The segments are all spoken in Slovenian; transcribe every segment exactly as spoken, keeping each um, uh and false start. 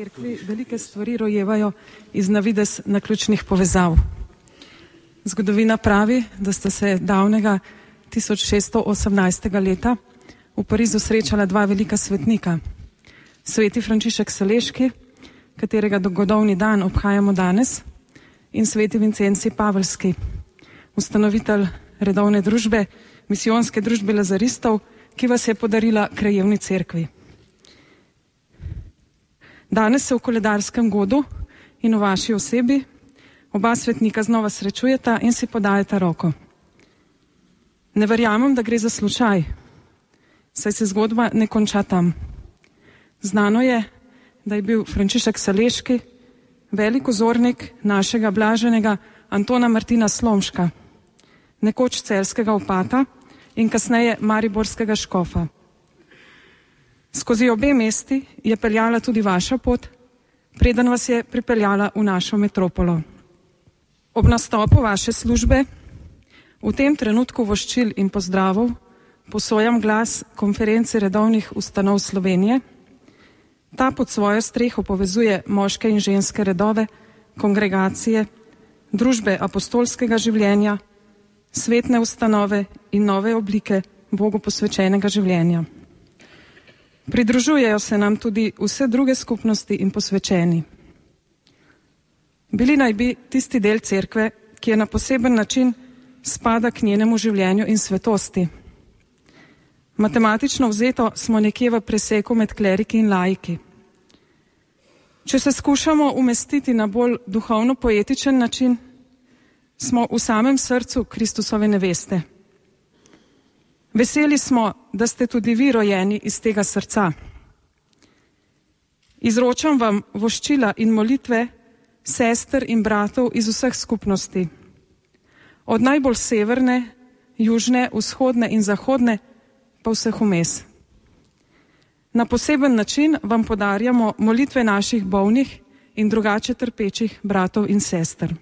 cerkvi velike stvari rojevajo iz navidez naključnih povezav. Zgodovina pravi, da sta se davnega tisoč šeststo osemnajstega leta v Parizu srečala dva velika svetnika. Sveti Frančišek Saleški, katerega dogodovni dan obhajamo danes, in sveti Vincencij Pavelski, ustanovitelj redovne družbe, misijonske družbe lazaristov, ki vas je podarila krajevni cerkvi. Danes se v koledarskem godu in v vaši osebi oba svetnika znova srečujeta in si podajata roko. Ne verjamem, da gre za slučaj, saj se zgodba ne konča tam. Znano je, da je bil Frančišek Saleški velik vzornik našega blaženega Antona Martina Slomška, nekoč celjskega opata in kasneje mariborskega škofa. Skozi obe mesti je peljala tudi vaša pot, preden vas je pripeljala v našo metropolo. Ob nastopu vaše službe, v tem trenutku voščil in pozdravov, posojam glas konference redovnih ustanov Slovenije. Ta pod svojo streho povezuje moške in ženske redove, kongregacije, družbe apostolskega življenja, svetne ustanove in nove oblike Bogu posvečenega življenja. Pridružujejo se nam tudi vse druge skupnosti in posvečeni. Bili naj bi tisti del cerkve, ki je na poseben način spada k njenemu življenju in svetosti. Matematično vzeto smo nekje v preseku med kleriki in laiki. Če se skušamo umestiti na bolj duhovno-poetičen način, smo v samem srcu Kristusove neveste. Veseli smo, da ste tudi vi rojeni iz tega srca. Izročam vam voščila in molitve sester in bratov iz vseh skupnosti. Od najbolj severne, južne, vzhodne in zahodne, pa vseh vmes. Na poseben način vam podarjamo molitve naših bolnih in drugače trpečih bratov in sester.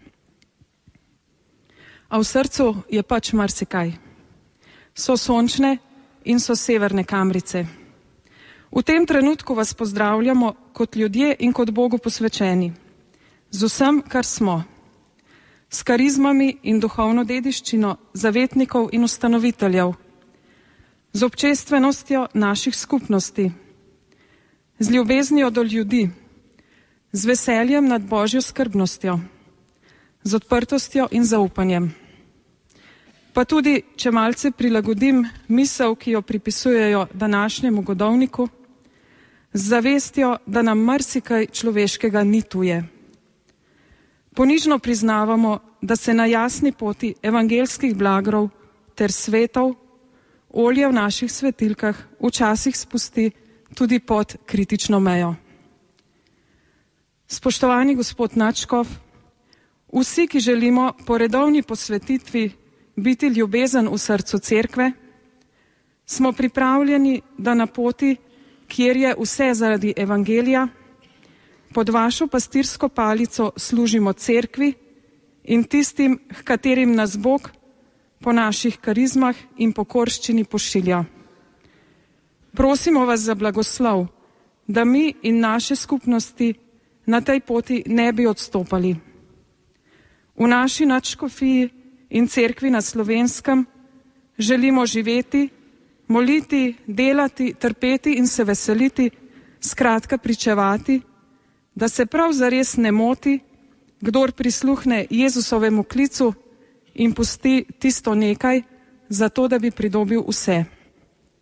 A v srcu je pač marsikaj. So sončne in so severne kamrice. V tem trenutku vas pozdravljamo kot ljudje in kot Bogu posvečeni. Z vsem, kar smo. S karizmami in duhovno dediščino zavetnikov in ustanoviteljev. Z občestvenostjo naših skupnosti. Z ljubeznijo do ljudi. Z veseljem nad Božjo skrbnostjo. Z odprtostjo in zaupanjem. Pa tudi, če malce prilagodim misel, ki jo pripisujejo današnjemu godovniku, z zavestjo, da nam marsikaj človeškega ni tuje. Ponižno priznavamo, da se na jasni poti evangelskih blagrov ter svetov olje v naših svetilkah včasih spusti tudi pod kritično mejo. Spoštovani gospod nadškof, vsi, ki želimo po redovni posvetitvi biti ljubezen v srcu cerkve, smo pripravljeni, da na poti, kjer je vse zaradi evangelija, pod vašo pastirsko palico služimo cerkvi in tistim, h katerim nas Bog po naših karizmah in pokorščini pošilja. Prosimo vas za blagoslov, da mi in naše skupnosti na tej poti ne bi odstopali. V naši nadškofiji in cerkvi na Slovenskem želimo živeti, moliti, delati, trpeti in se veseliti, skratka pričevati, da se prav zares ne moti, kdor prisluhne Jezusovemu klicu in pusti tisto nekaj, zato da bi pridobil vse.